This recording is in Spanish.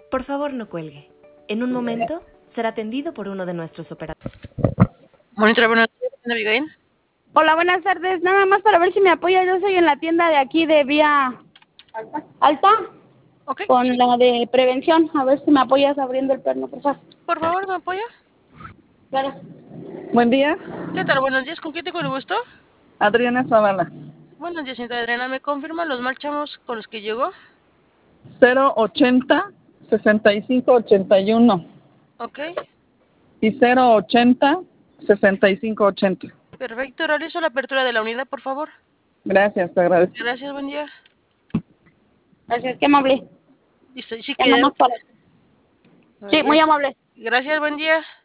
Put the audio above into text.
Por favor, no cuelgue. En un momento será atendido por uno de nuestros operadores. Monitor, buenos días, Abigail. Hola, buenas tardes. Nada más para ver si me apoya. Yo soy en la tienda de aquí de Vía Alta, Ok. con la de prevención. A ver si me apoyas abriendo el perno, por favor. Por favor, ¿me apoya? Claro. Buen día, ¿Qué tal? Buenos días, ¿con quién tengo el gusto? Adriana Zavala. Buenos días, señorita Adriana. ¿Me confirma los marchamos con los que llegó? 080 6581 Ok. y 080 6580. Perfecto. Realizo la apertura de la unidad, por favor. Gracias, te agradezco. Gracias, buen día. Gracias, qué amable. Listo, y sí Ya que... nada más para... Sí, muy amable. Gracias, buen día.